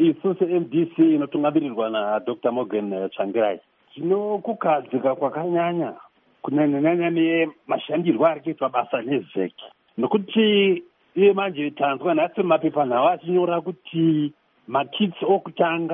isusu MDC inotungabirirwa naDr. Morgan Tsvangirai tinokukadzika kwakanyanya kunyanya nemashandirwo ari kuitwa basa neZEC, nokuti iye manje tanzwa nhasi mapepanhau achinyora kuti makits okutanga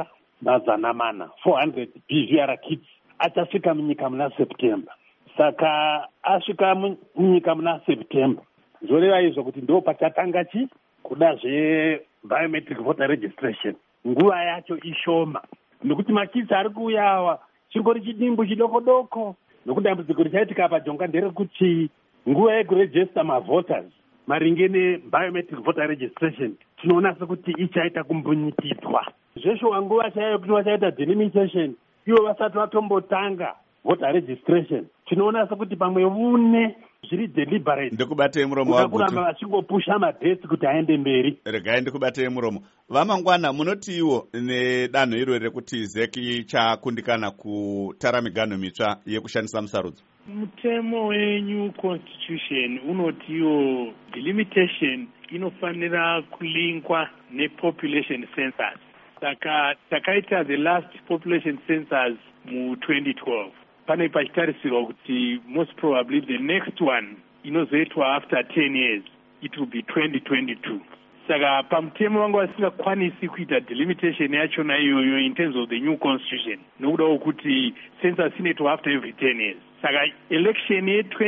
400 BVR kits achasvika munyika muna September. Saka asvika munyika muna September zvoreva izvo kuti ndo pachatanga kuda biometric voter registration. Nguva yacho ishoma nokuti makits ari kuuyawa chingori chidimbu chidoko nokuti dambudziko richaitika paJonga nderekuti nguva yekurejista mavoters maringe nebiometric voter registration tinoona sekuti ichaita kumbunyikidzwa. Zveshuwa nguva chaiyo kuti vachaita delimitation ivo vasati vatombotanga voter registration tinoona sekuti pamwe une zviri deliberate ndikubatei muromo wagutu kuramba vachingopusha madhesi kuti aende mberi. Regai ndikubatei muromo. Vamangwana, munotiwo nedanho iro rekuti ZEC ichakundikana kutara miganho mitsva yekushandisa musarudzo? Mutemo weNew Constitution unotiwo delimitation inofanira kulinkwa nepopulation census. Saka takaita the last population census mu2012. Pane pachitarisirwa kuti most probably the next one inozoitwa after 10 years it will be 2022. Saka pamutemo vanga vasingakwanisi kuita delimitation yachona iyoyo in terms of the new constitution nokuda kuti census inoitwa after every 10 years. Saka election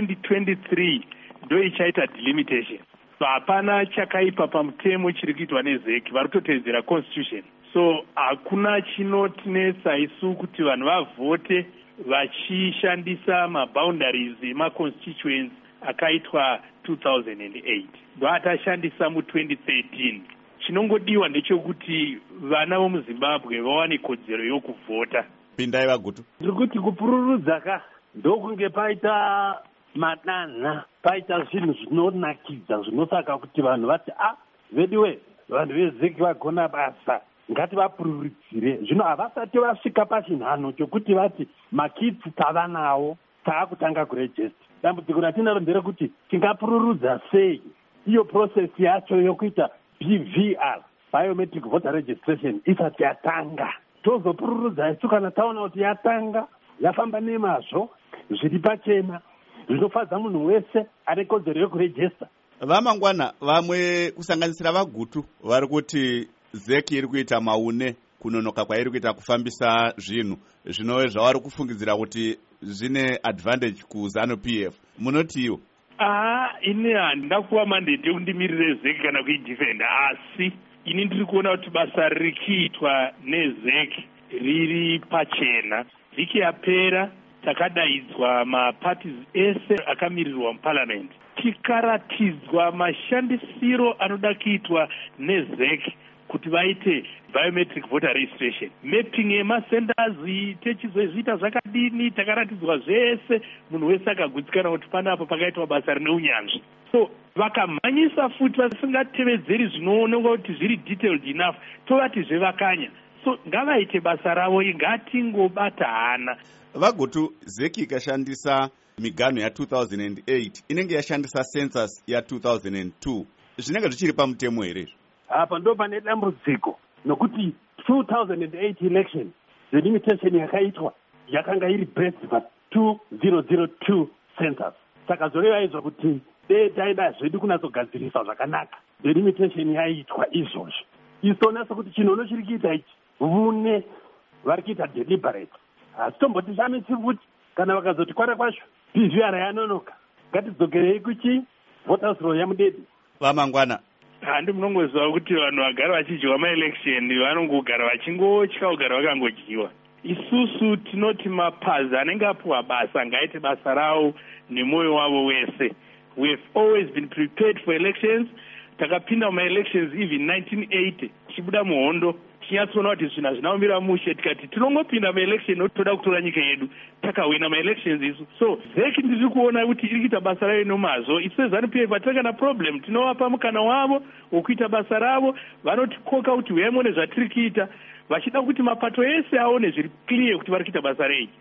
ye2023 ndo ichaita delimitation. So hapana chakaipa pamutemo chiri kuitwa neZEC, vari kutotedzera constitution. So hakuna chinotinetsa isu kuti vanhu vavhote vachishandisa maboundaries emaconstituents akaitwa 2008 ndo atashandisa mu2013. Chinongodiwa ndechekuti vana vomuZimbabwe vawane kodzero yokuvhota. Pindai vagutu. Ndiri kuti kupururudza ndokunge paita madanha, paita zvinhu zvinonakidza zvinosaka kuti vanhu vati vediwe vanhu veZEC vagona basa ngativapururudzire. Zvino havasati vasvika pachinhano chokuti vati makits tava nawo taakutanga kurejista. Dambudziko ratinaro nderekuti tingapururudza sei iyo process yacho yokuita BVR biometric voter registration isati yatanga. Tozopururudza isu kana taona kuti yatanga yafamba nemazvo zviri pachena zvinofadza munhu wese ane kodzero yokurejista. Vamangwana, vamwe kusanganisira vagutu vari kuti ZEC iri kuita maune kunonoka kwairi kuita kufambisa zvinhu zvinove zvavari kufungidzira kuti zvine advantage kuZANU-PF. Munotiwo? Ini handina kuva mandate yekundimirire ZEC kana kuidefenda, asi ini ndiri kuona kuti basa riri kuitwa neZEC riri pachena. Vhiki yapera takadaidzwa maparties ese akamirirwa muparliament tikaratidzwa mashandisiro anoda kuitwa neZEC kuti vaite biometric voter registration. Mapping yemasenders techizozviita zvakadini, takaratidzwa zvese, munhu wese akagutsikana kuti panapo pakaitwa basa rine unyanzvi. So vakamhanyisa futi vasingatevedzeri zvinoonekwa kuti zviri detailed enough, tovati zvevakanya. So ngavaite basa ravo, ngatingobata hana. Vagutu, ZEC ikashandisa miganho ya2008 inenge yashandisa census ya2002. Zvinenge zvichiri pamutemo here? Apa ndo pane dambudziko nokuti 2008 election the limitation yakaitwa yakanga iri based pa 2002 census. Saka zoreva izvo kuti taida zvedu kunatsogadzirisa zvakanaka the limitation yaitwa izvozvo. Isona sekuti chinono chiri kuita ichi vune vari kuita deliberate. Asi tombotishamisi futi kana vakazoti kwara kwazvo BVR yanonoka ngatidzogerei kuchi voters roll yamudedi. Vamangwana, handi munongoziva kuti vanhu vagara vachidyiwa maelection vanongogara vachingotya kugara vakangodyiwa. Isusu tinoti mapazi anenge apuwa basa ngaite basa rawo nemwoyo wavo wese. We have always been prepared for elections. Takapinda ma-elections even 1980 tichibuda muhondo tinyatsoona kuti zvinhu hazvinaumira mushe tikati tinongopinda ma-election nokuti toda kutora nyika yedu takawina ma-elections isu. So ZEC ndiri kuona kuti iri kuita basa rayo nomazvo. Isu ZANU-PF hatina kana problem, tinovapa mukana wavo wokuita basa ravo. Vanotikoka kuti uyai muone zvatiri kuita vachida kuti mapato ese aone zviri clear kuti vari kuita basa rei.